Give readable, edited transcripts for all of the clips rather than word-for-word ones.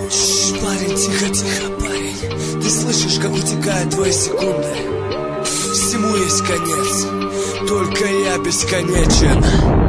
Парень, тихо, тихо, парень. Ты слышишь, как утекают твои секунды? Всему есть конец, только я бесконечен.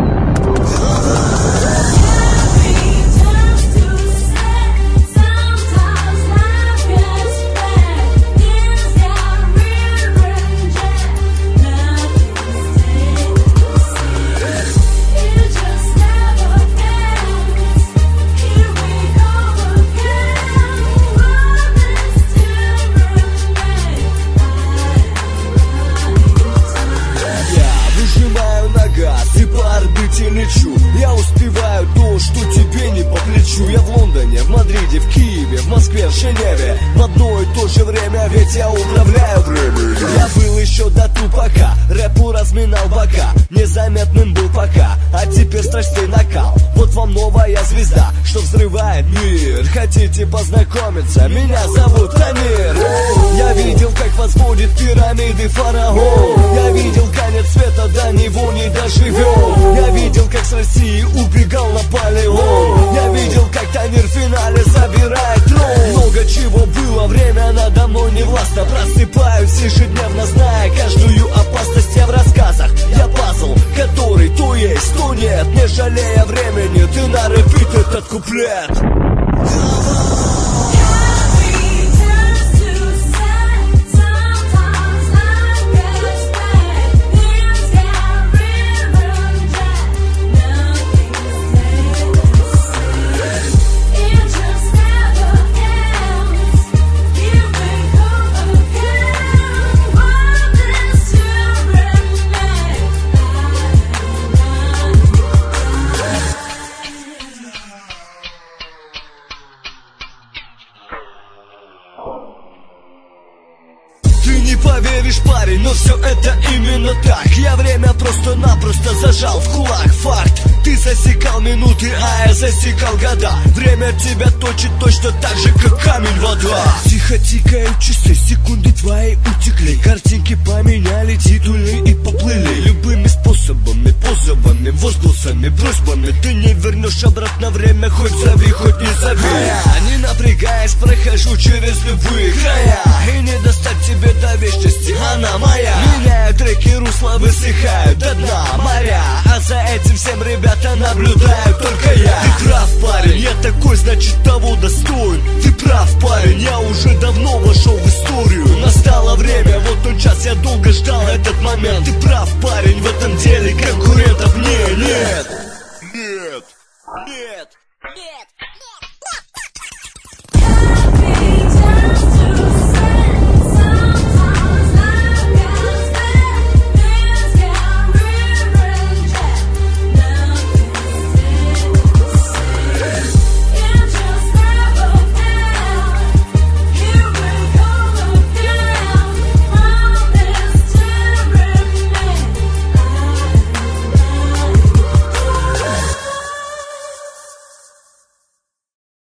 Лечу. Я успеваю то, что тебе не по плечу. Я в Лондоне, в Мадриде, в Киеве, в Москве, в Женеве. В одно и то же время, ведь я управляю временем. Я был еще до тупака, рэпу разминал бока. Незаметным был пока, а теперь страстей накал. Вот вам новая звезда, что взрывает мир. Хотите познакомиться? Меня зовут Амир. Я видел, как возводит пирамиды фараон. Я видел конец света, до него не доживем. Я видел, как с России убегал Наполеон. Я видел, как Тамир в финале забирает трон. Много чего было, время надо мной не властно. Просыпаюсь ежедневно, зная каждую опасность. Я в рассказах, я пазл, который то есть, то нет. Не жалея времени, ты на репит этот куплет. Ты не поверишь, парень, но все это именно так. Я время просто-напросто зажал в кулак. Факт, ты засекал минуты, а я засекал года. Время тебя точит точно так же, как камень вода. Тихо тикают часы, секунды твои утекли. Картинки поменяли, титулы и поплыли. Любыми способами, позовами, возгласами, просьбами. Ты не вернешь обратно время, хоть зови, хоть не зови. Не напрягаясь, прохожу через любые края. И не достать тебе до вечности, она моя. Меняют реки, русла высыхают до дна моря. А за этим всем ребята наблюдают только я. Ты прав, парень, я такой, значит того достоин. Ты прав, парень, я уже давно вошел в историю. Настало время, вот тот час, я долго ждал этот момент. Ты прав, парень, в этом деле конкурентов нет. Нет. Нет. Нет. Нет.